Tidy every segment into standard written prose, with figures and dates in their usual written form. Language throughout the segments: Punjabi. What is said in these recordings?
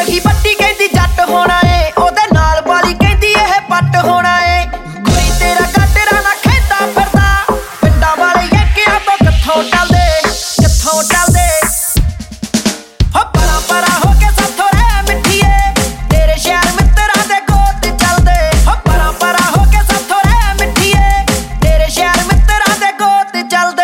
ਰਹੀ ਵੱਡੀ ਕਹਿੰਦੀ ਜੱਟ ਹੋਣਾ ਏ, ਉਹਦੇ ਨਾਲ ਵਾਲੀ ਕਹਿੰਦੀ ਇਹ ਪੱਟ ਹੋਣਾ ਏ। ਕੁੜੀ ਤੇਰਾ ਗਾਟਰਾ ਨਾ ਖੇਡਦਾ ਫਿਰਦਾ, ਪਿੰਡਾਂ ਵਾਲੇ ਯੱਕਿਆਂ ਤੋਂ ਕਿੱਥੋਂ ਟਲਦੇ ਕਿੱਥੋਂ ਟਲਦੇ। ਹੋ ਪਰਾਂ ਪਰਾਂ ਹੋ ਕੇ ਸਾਥੋਂ ਰਹਿ ਮਿੱਠੀਏ, ਤੇਰੇ ਸ਼ਹਿਰ ਮਿੱਤਰਾਂ ਦੇ ਗੋਤ ਚੱਲਦੇ। ਹੋ ਪਰਾਂ ਪਰਾਂ ਹੋ ਕੇ ਸਾਥੋਂ ਰਹਿ ਮਿੱਠੀਏ, ਤੇਰੇ ਸ਼ਹਿਰ ਮਿੱਤਰਾਂ ਦੇ ਗੋਤ ਚੱਲਦੇ।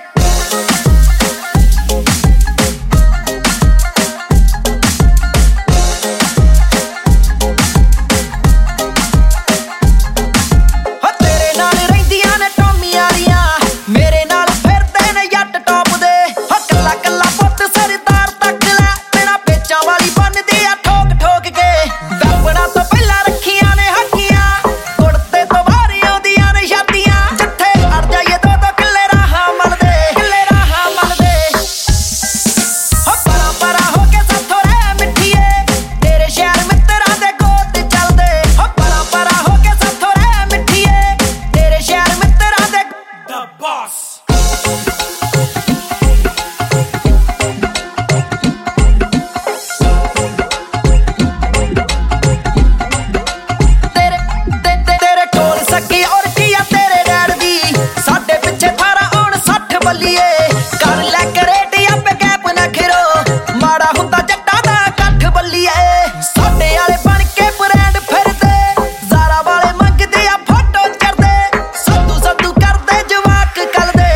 ਕਰ ਲੈ ਕਰੇਟ ਆਪੇ ਗੈਪ ਨਾ ਖਿਰੋ, ਮਾੜਾ ਹੁੰਦਾ ਜੱਟਾਂ ਦਾ ਇਕੱਠ ਬੱਲੀਏ। ਸਾਡੇ ਵਾਲੇ ਬਣ ਕੇ ਬ੍ਰਾਂਡ ਫਿਰਦੇ, ਜ਼ਾਰਾ ਵਾਲੇ ਮੰਗਦੇ ਆ ਫੋਟੋ ਚੜਦੇ, ਸੱਦੂ ਸੱਦੂ ਕਰਦੇ ਜਵਾਕ ਕਲਦੇ।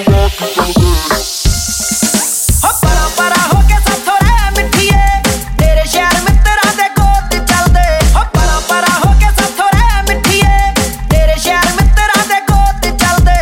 ਹੋ ਪਰਾਂ ਪਰਾਂ ਹੋ ਕੇ ਸਾਥੋਂ ਰਹਿ ਮਿੱਠੀਏ, ਤੇਰੇ ਸ਼ਹਿਰ ਮਿੱਤਰਾਂ ਦੇ ਗੋਤ ਚੱਲਦੇ। ਹੋ ਪਰਾਂ ਪਰਾਂ ਹੋ ਕੇ ਸਾਥੋਂ ਰਹਿ ਮਿੱਠੀਏ, ਤੇਰੇ ਸ਼ਹਿਰ ਮਿੱਤਰਾਂ ਦੇ ਗੋਤ ਚੱਲਦੇ।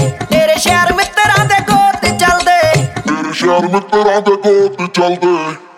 ਸ਼ਹਿਰ ਮਿੱਤਰਾਂ ਦੇ ਗੋਤ ਚੱਲਦੇ।